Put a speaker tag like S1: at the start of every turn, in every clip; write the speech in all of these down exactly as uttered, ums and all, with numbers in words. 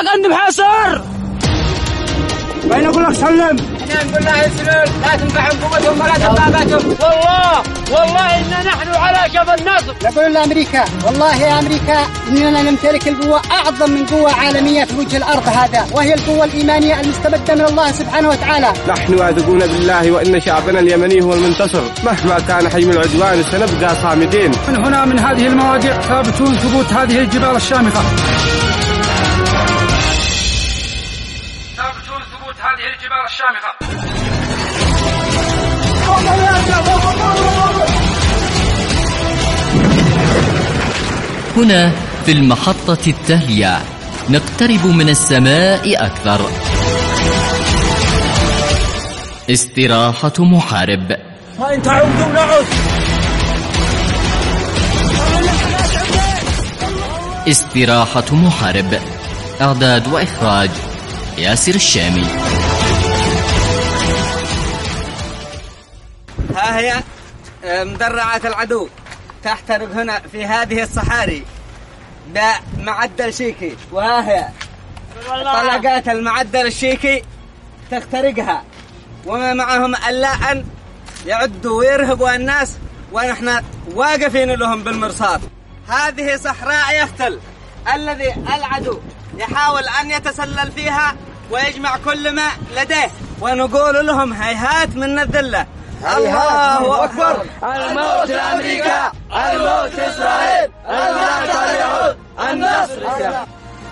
S1: عند محاصر.
S2: وين اقول لك سلم؟
S1: احنا نقول له يسلم، لا تنفعهم قوتهم ولا دباباتهم. والله والله إن نحن على جبل النصر.
S2: نقول لأمريكا والله يا أمريكا إننا نمتلك القوة أعظم من قوة عالمية في وجه الأرض هذا، وهي القوة الإيمانية المستمدة من الله سبحانه وتعالى.
S3: نحن واثقون بالله وإن شعبنا اليمني هو المنتصر، مهما كان حجم العدوان سنبقى صامدين.
S4: من هنا من هذه المواضيع ثابتون ثبوت هذه الجبال الشامخة. ثابتون ثبوت هذه الجبال الشامخة.
S5: هنا في المحطة التالية نقترب من السماء أكثر. استراحة محارب.
S1: وإن تعودوا نعود.
S5: استراحة محارب. إعداد وإخراج ياسر الشامي.
S6: ها هي مدرعات العدو تحترق هنا في هذه الصحاري بمعدل شيكي، وها هي طلقات المعدل الشيكي تخترقها، وما معهم إلا أن يعدوا ويرهبوا الناس ونحن واقفين لهم بالمرصاد. هذه صحراء يختل الذي العدو يحاول أن يتسلل فيها ويجمع كل ما لديه، ونقول لهم هيهات من الذلة. الله أكبر.
S1: الموت لأمريكا، الموت إسرائيل، النصر يعود، النصر يعود.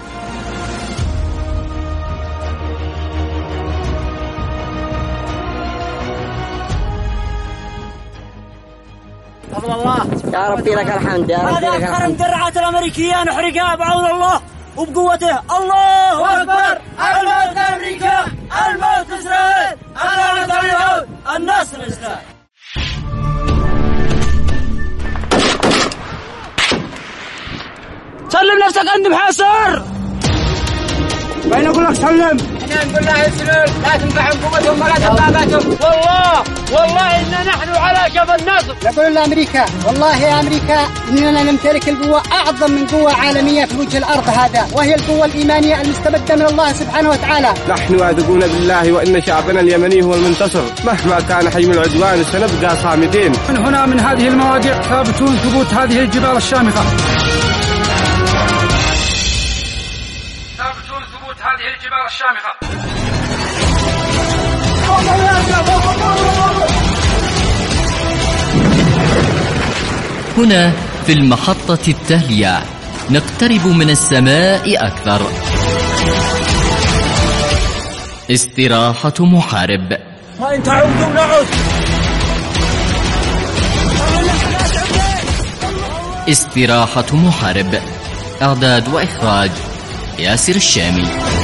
S6: فضل الله يا ربي لك الحمد، يا ربي لك الحمد.
S1: هذا أكثر مدرعات الأمريكيين حرقها بعون الله وبقوته. الله أكبر. الموت لأمريكا، الموت إسرائيل، النصر يعود، النصر إسرائيل. سلم نفسك عند محاصر.
S2: وين اقول لك سلم؟
S1: احنا نقول له يسلم، لا تنفعهم قوتهم ولا دباباتهم. والله والله إن نحن على جبل النصر.
S2: نقول لأمريكا والله يا أمريكا إننا نمتلك القوة أعظم من قوة عالمية في وجه الأرض هذا، وهي القوة الإيمانية المستمدة من الله سبحانه وتعالى.
S3: نحن واثقون بالله وإن شعبنا اليمني هو المنتصر، مهما كان حجم العدوان سنبقى صامدين.
S4: من هنا من هذه المواضيع ثابتون ثبوت هذه الجبال الشامخة. ثابتون ثبوت هذه الجبال الشامخة.
S5: هنا في المحطة التالية نقترب من السماء أكثر. استراحة محارب.
S1: وإن تعودوا نعود.
S5: استراحة محارب. إعداد وإخراج ياسر الشامي.